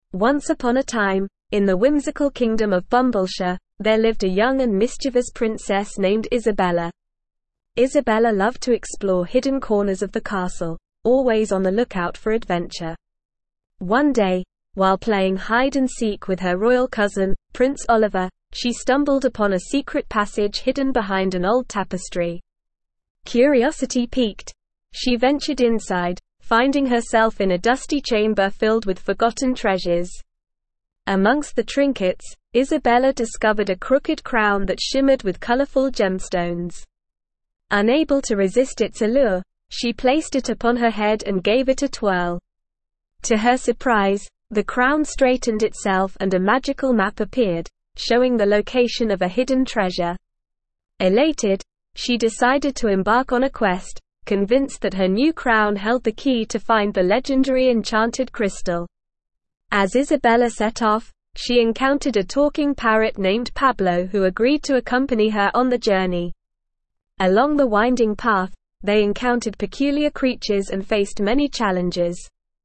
Once upon a time, in the whimsical kingdom of Bumbleshire, there lived a young and mischievous princess named Isabella. Isabella loved to explore hidden corners of the castle, always on the lookout for adventure. One day, while playing hide-and-seek with her royal cousin, Prince Oliver, she stumbled upon a secret passage hidden behind an old tapestry. Curiosity piqued, she ventured inside, finding herself in a dusty chamber filled with forgotten treasures. Amongst the trinkets, Isabella discovered a crooked crown that shimmered with colorful gemstones. Unable to resist its allure, she placed it upon her head and gave it a twirl. To her surprise, the crown straightened itself and a magical map appeared, showing the location of a hidden treasure. Elated, she decided to embark on a quest, convinced that her new crown held the key to find the legendary enchanted crystal. As Isabella set off, she encountered a talking parrot named Pablo who agreed to accompany her on the journey. Along the winding path, they encountered peculiar creatures and faced many challenges.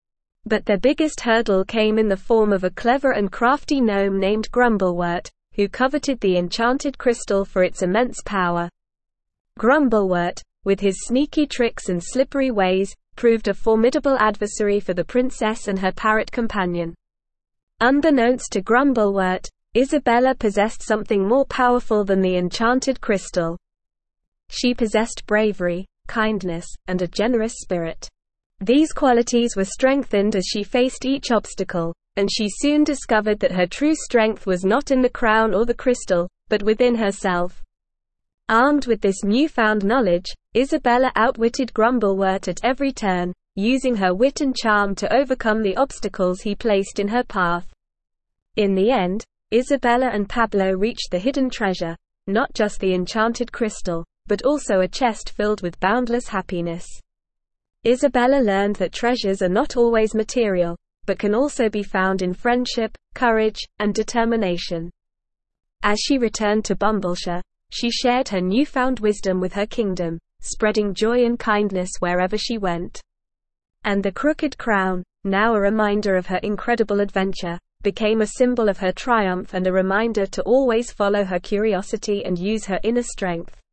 But their biggest hurdle came in the form of a clever and crafty gnome named Grumblewort, who coveted the enchanted crystal for its immense power. Grumblewort, with his sneaky tricks and slippery ways, proved a formidable adversary for the princess and her parrot companion. Unbeknownst to Grumblewort, Isabella possessed something more powerful than the enchanted crystal. She possessed bravery, kindness, and a generous spirit. These qualities were strengthened as she faced each obstacle, and she soon discovered that her true strength was not in the crown or the crystal, but within herself. Armed with this newfound knowledge, Isabella outwitted Grumblewort at every turn, using her wit and charm to overcome the obstacles he placed in her path. In the end, Isabella and Pablo reached the hidden treasure, not just the enchanted crystal, but also a chest filled with boundless happiness. Isabella learned that treasures are not always material, but can also be found in friendship, courage, and determination. As she returned to Bumbleshire, she shared her newfound wisdom with her kingdom, spreading joy and kindness wherever she went. And the crooked crown, now a reminder of her incredible adventure, became a symbol of her triumph and a reminder to always follow her curiosity and use her inner strength.